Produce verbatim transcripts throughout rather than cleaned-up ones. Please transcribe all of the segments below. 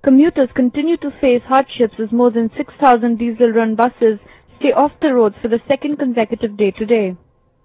Commuters continue to face hardships as more than six thousand diesel-run buses stay off the roads for the second consecutive day today.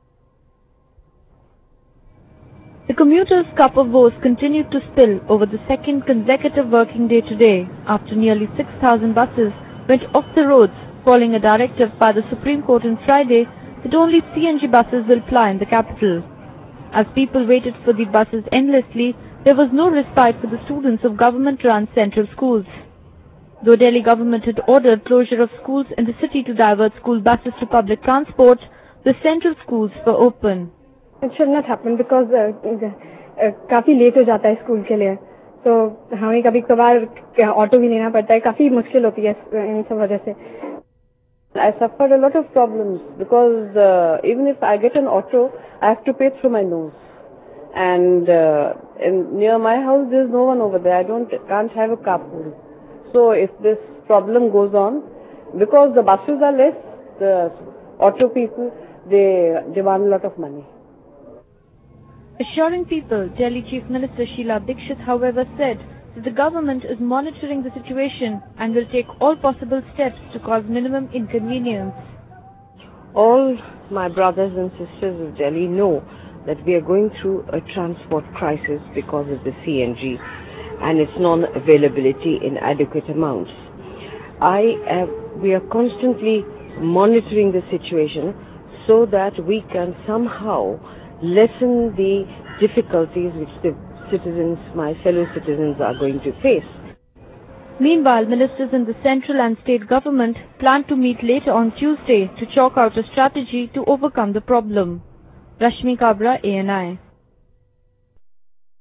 The commuters' cup of woes continued to spill over the second consecutive working day today after nearly six thousand buses went off the roads following a directive by the Supreme Court on Friday that only C N G buses will ply in the capital. As people waited for the buses endlessly, there was no respite for the students of government-run central schools. Though Delhi government had ordered closure of schools in the city to divert school buses to public transport, the central schools were open. It should not happen because uh, uh, काफी late हो जाता है school के लिए, तो हमें कभी कभार ऑटो भी लेना पड़ता है, काफी मुश्किल होती है इन सब वजह से. I suffered a lot of problems because uh, even if I get an auto, I have to pay through my nose. And uh, in, near my house, there's no one over there. I don't can't have a carpool. So if this problem goes on, because the buses are less, the auto people, they demand a lot of money. Assuring people, Delhi Chief Minister Sheila Dikshit, however, said that the government is monitoring the situation and will take all possible steps to cause minimum inconvenience. All my brothers and sisters of Delhi know that we are going through a transport crisis because of the C N G and its non-availability in adequate amounts. I uh, we are constantly monitoring the situation so that we can somehow lessen the difficulties which the citizens, my fellow citizens, are going to face. Meanwhile, ministers in the central and state government plan to meet later on Tuesday to chalk out a strategy to overcome the problem. Rashmi Kabra, A N I.